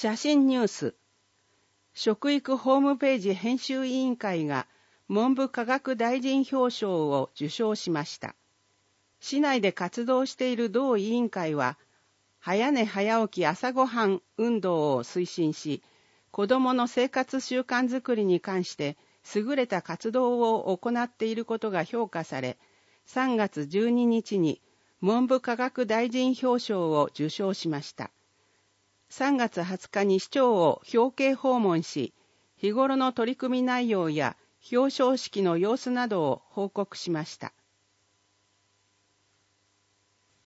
写真ニュース。食育ホームページ編集委員会が文部科学大臣表彰を受賞しました。市内で活動している同委員会は、早寝早起き朝ごはん運動を推進し、子どもの生活習慣づくりに関して優れた活動を行っていることが評価され、3月12日に文部科学大臣表彰を受賞しました。3月20日に市長を表敬訪問し、日頃の取り組み内容や表彰式の様子などを報告しました。